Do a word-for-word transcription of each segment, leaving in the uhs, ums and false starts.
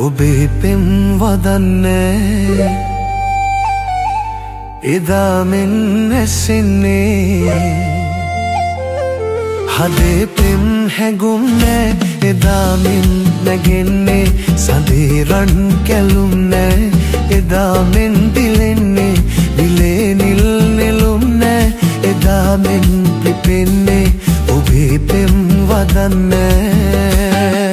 ඔබේ පෙම් වදන්නේ එදා මෙන් ඇසෙන්නේ හදේ පෙම් හැඟුම් නෑ එදා මෙන් නැගෙන්නේ සඳේ රන් කැලුම් නෑ එදා මෙන් දිලෙන්නේ දිලේ නිල් නෙළුම් නෑ එදා මෙන් පිපෙන්නේ ඔබේ පෙම් වදන්නේ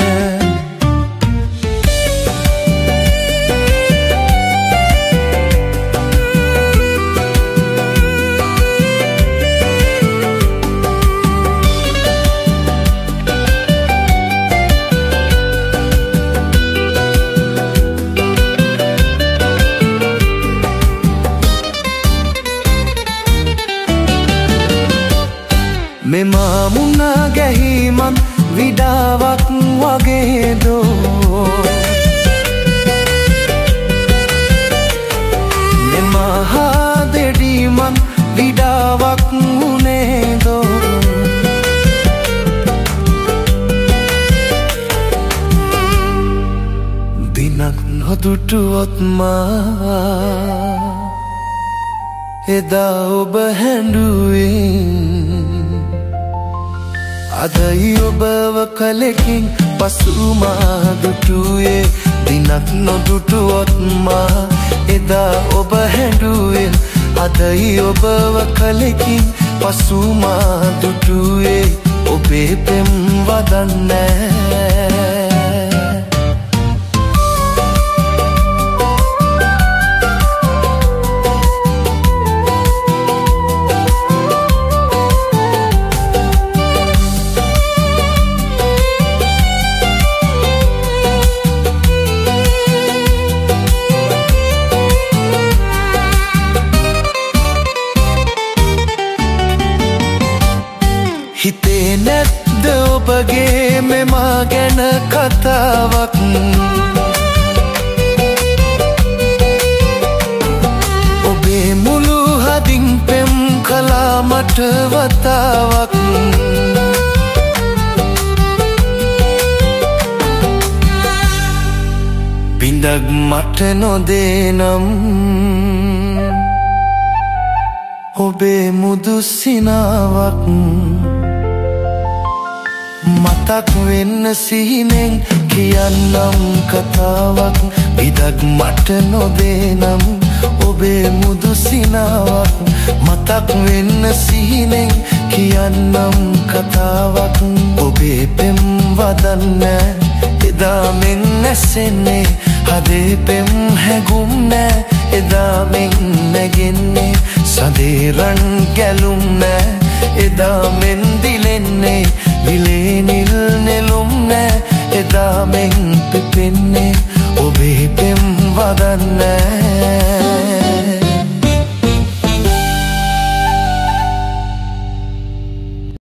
මෙමා මුණා ගැහිමන් විඩාවක් වගේ දෝ මෙමා හාදෙඩීමන් විඩාවක් වුණේ දෝ දිනක් නොදුටුවොත් මා එදා ඔබ හැඬුවේ අදයි ඔබව කලකින් පසු මා දුටුවේ දිනක් නොදුටුවොත් මා එදා ඔබ හැඬුවේ අදයි ඔබව කලකින් පසු මා දුටුවේ ඔබේ පෙම් වදන්නේ හිතේ නැද්ද ඔබගේ මෙමා ගැන කතාවක් ඔබේ මුළු හදින් පෙම් කළා මට වතාවක් බිඳක් මට නොදේනම් ඔබේ මුදු සිනාවක් මතක් වෙන්න සිහිනෙන් කියන්නම් කතාවක් විදක් මට නොදේනම් ඔබේ මුදු සිනාවක් මතක් වෙන්න සිහිනෙන් කියන්නම් කතාවක් ඔබේ පෙම් වදන්න එදා මෙන් නැසෙන්නේ හදේ පෙම් හැඟුම් නෑ එදා මෙන් නැගෙන්නේ සඳේ රන් ගැලුම් නෑ එදා මෙන් දිලෙන්නේ දිලේනි